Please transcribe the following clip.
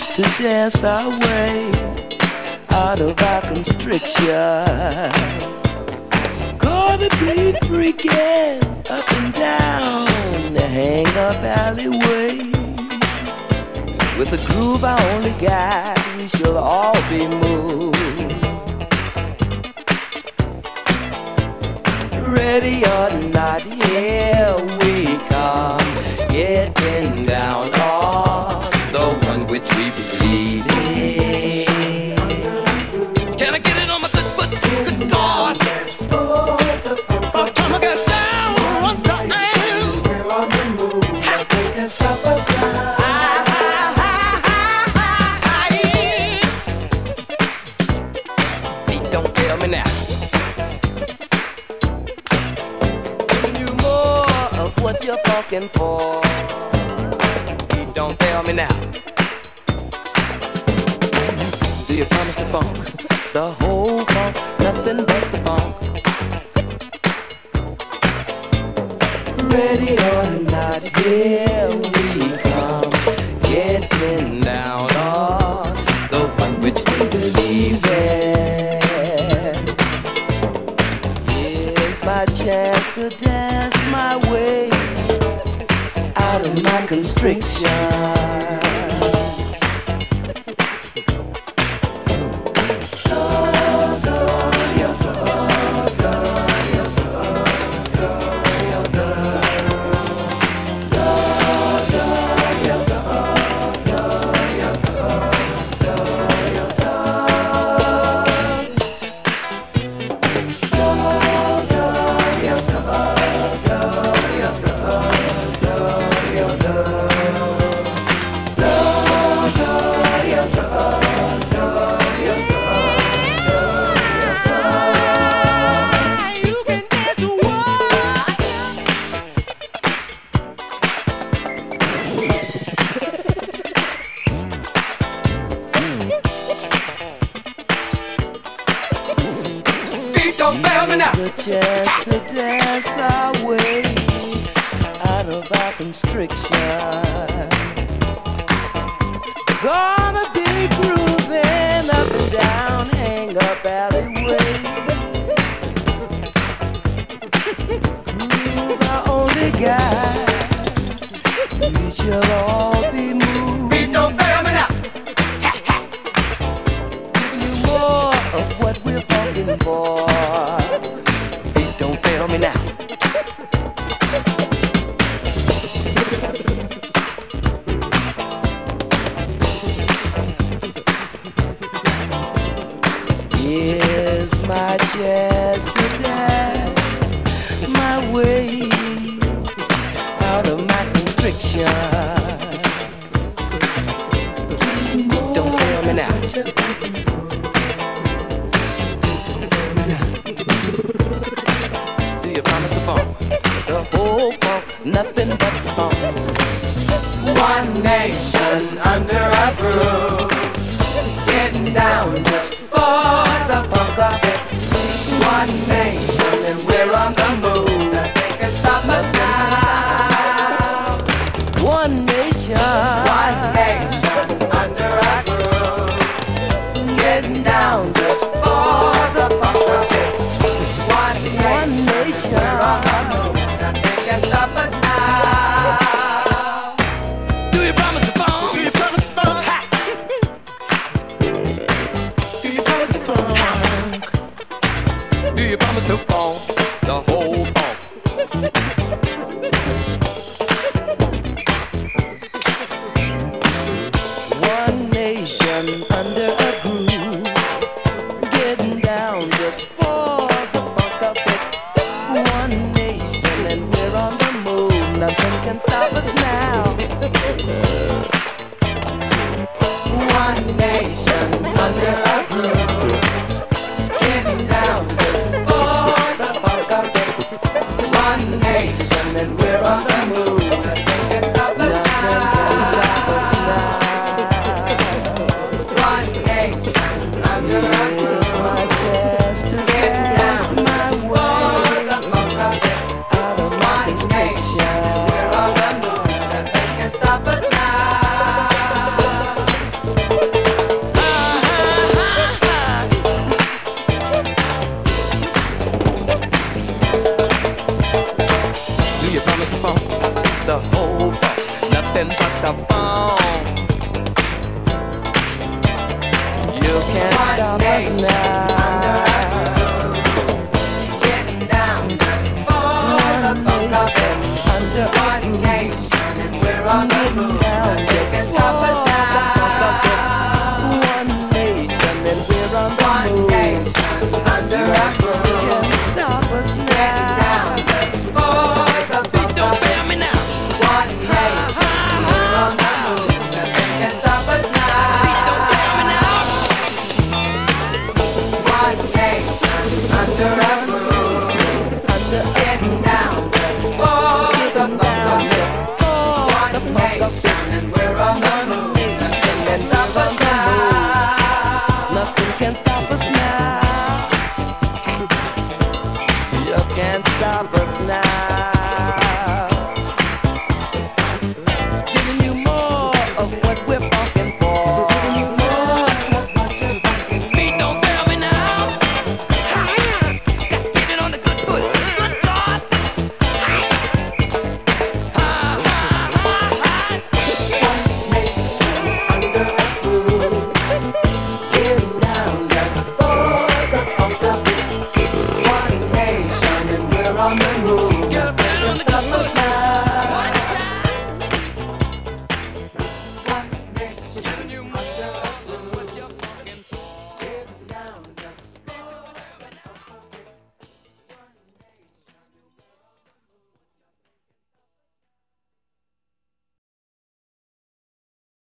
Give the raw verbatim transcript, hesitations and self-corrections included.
to dance our way out of our constriction. Gonna be freaking up and down the hang-up alleyway. With a groove I only got, we shall all be moved. Ready or not, here we come, getting down on the one which we believe in. Can I get it on my good foot? Good God! Oh, time I get down one time. We're on the move, nothing can stop us now. Hey, don't tell me now. What you're funkin' for? You don't tell me now. Do you promise to funk? The whole funk, nothing but the funk. Ready or not, here we come, getting down on the one which we believe in. Here's my chance to dance my way out of my constriction. Here's a chance to dance our way out of our constriction. Gonna be grooving up and down hang-up alleyway. Groove I only got, we shall all be moved. Beat don't fail me now. Giving you more of what we're talking for. Don't fail me now. Here's my chance to dance my way out of my constriction. Don't fail me now. The whole funk, nothing but the funk. One nation under our groove, getting down just for the funk of it. One nation and we're on the move, nothing can stop us now. One nation, one nation under our groove, getting down just for the funk of it. One nation, one nation, we're on the move. Stop us now. Do you promise to phone? Do you promise to phone? Ha! us now. Getting down just for the funk of it. Under one nation, and we're on the move.